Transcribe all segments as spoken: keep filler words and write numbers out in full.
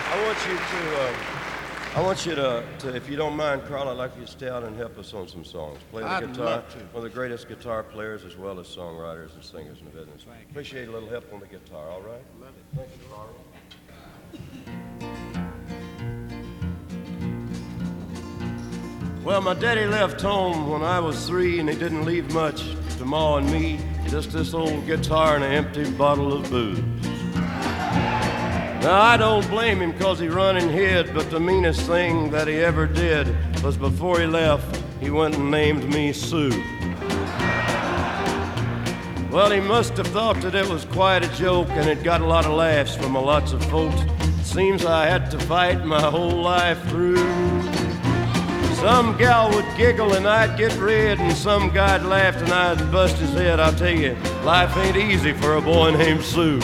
I want you to, uh, I want you to, to, if you don't mind, Carl, I'd like you to stay out and help us on some songs. Play the I'd guitar. love to. One of the greatest guitar players as well as songwriters and singers in the business. Thank you. Appreciate a little help on the guitar, all right? Love it. Thank you, Carl. Well, my daddy left home when I was three, and he didn't leave much to Ma and me, just this old guitar and an empty bottle of booze. Now, I don't blame him because he run and hid, but the meanest thing that he ever did was before he left, he went and named me Sue. Well, he must have thought that it was quite a joke, and it got a lot of laughs from a lots of folks. Seems I had to fight my whole life through. Some gal would giggle and I'd get red, and some guy'd laugh and I'd bust his head. I'll tell you, life ain't easy for a boy named Sue.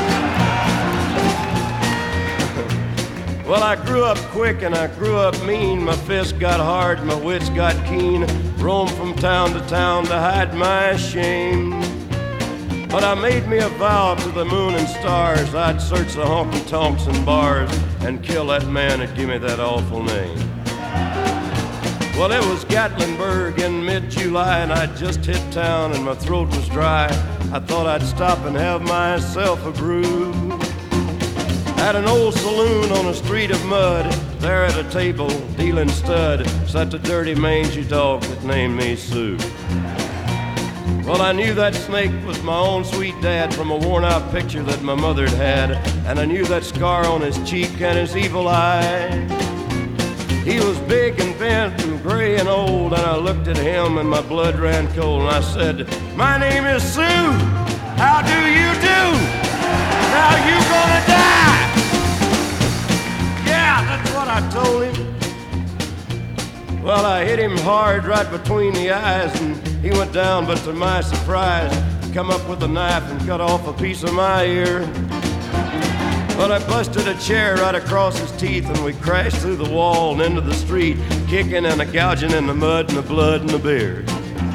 Well, I grew up quick and I grew up mean. My fists got hard, my wits got keen. Roamed from town to town to hide my shame. But I made me a vow to the moon and stars, I'd search the honky-tonks and bars and kill that man that gave me that awful name. Well, it was Gatlinburg in mid-July, and I'd just hit town and my throat was dry. I thought I'd stop and have myself a brew. At an old saloon on a street of mud, there at a table, dealing stud, sat the dirty mangy dog that named me Sue. Well, I knew that snake was my own sweet dad from a worn-out picture that my mother'd had, and I knew that scar on his cheek and his evil eye. He was big and bent and gray and old, and I looked at him and my blood ran cold, and I said, "My name is Sue. How do you do? Now you gonna die." Yeah, that's what I told him. Well, I hit him hard right between the eyes, and he went down, but to my surprise, he come up with a knife and cut off a piece of my ear. But I busted a chair right across his teeth, and we crashed through the wall and into the street, kicking and a gouging in the mud and the blood and the beard.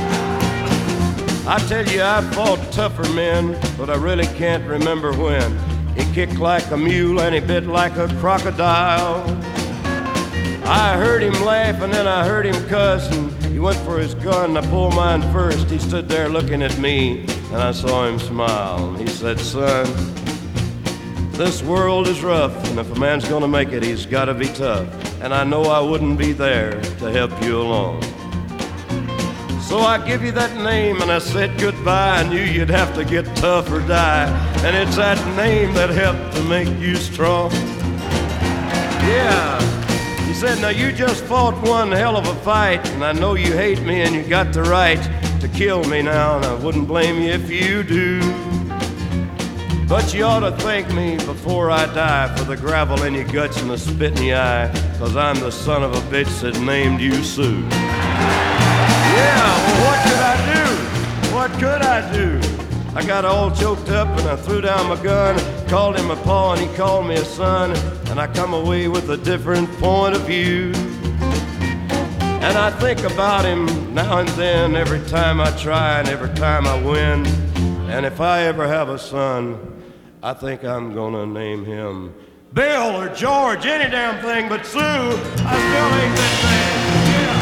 I tell you, I fought tougher men, but I really can't remember when. He kicked like a mule and he bit like a crocodile. I heard him laugh and then I heard him cuss, and he went for his gun. I pulled mine first. He stood there looking at me, and I saw him smile. And he said, "Son, this world is rough, and if a man's gonna make it, he's gotta be tough. And I know I wouldn't be there to help you along. So I give you that name, and I said goodbye. I knew you'd have to get tough or die, and it's that name that helped to make you strong." Yeah. He said, "Now you just fought one hell of a fight, and I know you hate me and you got the right to kill me now, and I wouldn't blame you if you do. But you ought to thank me before I die for the gravel in your guts and the spit in your eye, 'cause I'm the son of a bitch that named you Sue." Yeah, well, what could I do? What could I do? I got all choked up and I threw down my gun, called him a pa and he called me a son, and I come away with a different point of view. And I think about him now and then, every time I try and every time I win. And if I ever have a son, I think I'm gonna name him Bill or George, any damn thing but Sue. I still ain't that thing. Yeah.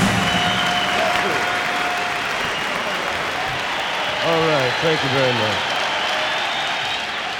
All right, thank you very much.